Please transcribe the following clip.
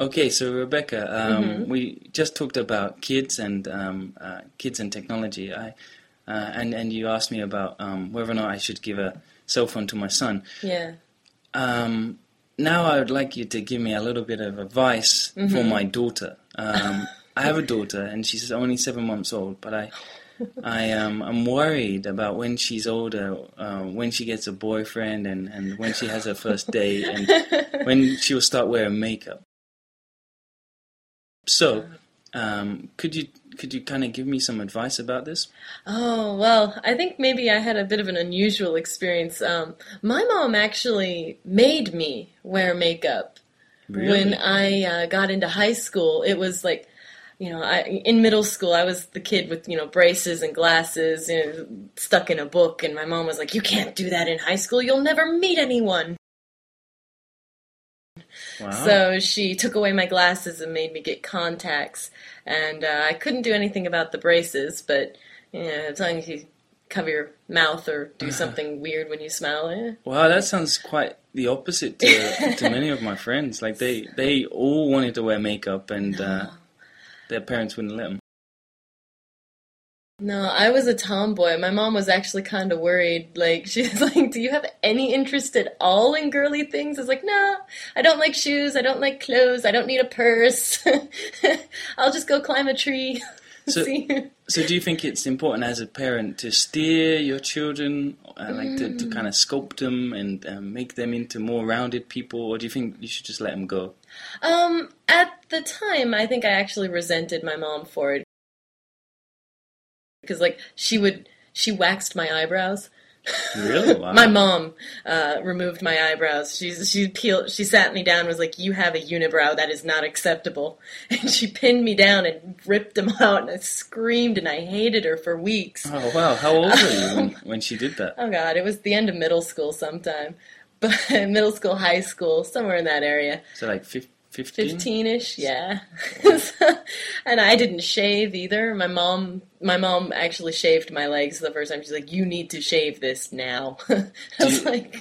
Okay, so Rebecca, we just talked about kids and technology. And you asked me about whether or not I should give a cell phone to my son. Yeah. Now I would like you to give me a little bit of advice for my daughter. I have a daughter, and she's only 7 months old, but I'm worried about when she's older, when she gets a boyfriend, and when she has her first date, and when she will start wearing makeup. So, could you kind of give me some advice about this? Oh, well, I think maybe I had a bit of an unusual experience. My mom actually made me wear makeup. Really? When I got into high school. It was like, in middle school, I was the kid with, braces and glasses, stuck in a book, and my mom was like, "You can't do that in high school. You'll never meet anyone." Wow. So she took away my glasses and made me get contacts, and I couldn't do anything about the braces, but as long as you cover your mouth or do something weird when you smile. Wow, that sounds quite the opposite to many of my friends. Like they all wanted to wear makeup, and their parents wouldn't let them. No, I was a tomboy. My mom was actually kind of worried. Like, she was like, "Do you have any interest at all in girly things?" I was like, "No, I don't like shoes. I don't like clothes. I don't need a purse. I'll just go climb a tree." So, See? so do you think it's important as a parent to steer your children, like to kind of sculpt them and make them into more rounded people, or do you think you should just let them go? At the time, I think I actually resented my mom for it. Because, like, she waxed my eyebrows. Really? Wow. My mom removed my eyebrows. She sat me down and was like, "You have a unibrow, that is not acceptable." And she pinned me down and ripped them out, and I screamed, and I hated her for weeks. Oh, wow. How old were you when she did that? Oh, God, it was the end of middle school sometime. But middle school, high school, somewhere in that area. So like 15? 15-ish, yeah. And I didn't shave either. My mom actually shaved my legs the first time. She's like, "You need to shave this now." I was like,